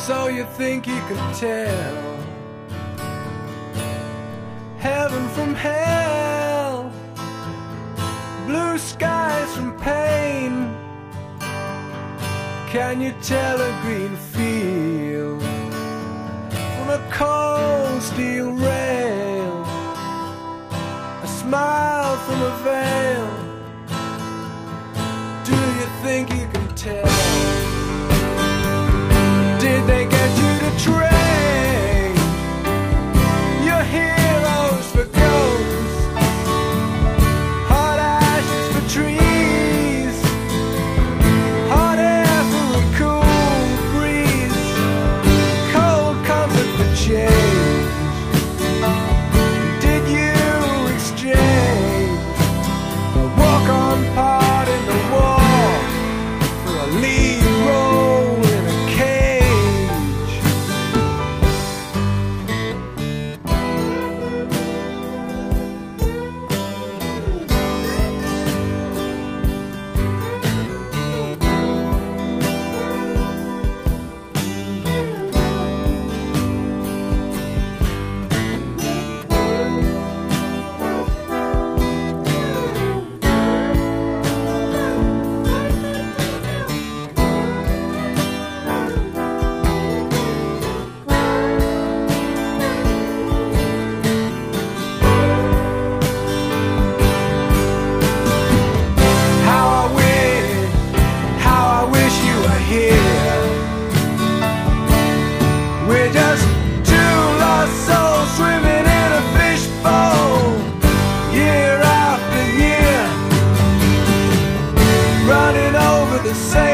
So you think you can tell heaven from hell, blue skies from pain? Can you tell a green field from a cold steel rail, a smile from a veil? Do you think you can tell? Did they get you to trade your heroes for ghosts, hot ashes for trees, hot air for a cool breeze, cold comfort for change? Did you exchange a walk-on part in the war for a lead role in a cage? How I wish you were here. We're just two lost souls swimming in a fishbowl, year after year, running over the same